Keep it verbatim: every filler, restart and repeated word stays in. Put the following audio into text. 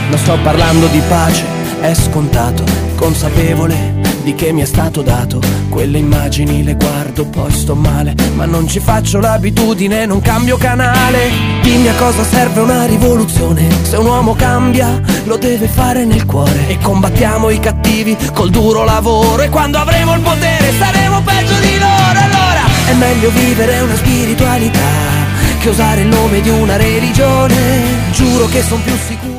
Non sto parlando di pace, è scontato, consapevole di che mi è stato dato. Quelle immagini le guardo, poi sto male, ma non ci faccio l'abitudine, non cambio canale. Dimmi a cosa serve una rivoluzione, se un uomo cambia lo deve fare nel cuore. E combattiamo i cattivi col duro lavoro, e quando avremo il potere saremo peggio di loro. Allora è meglio vivere una spiritualità che usare il nome di una religione. Giuro che son più sicuro.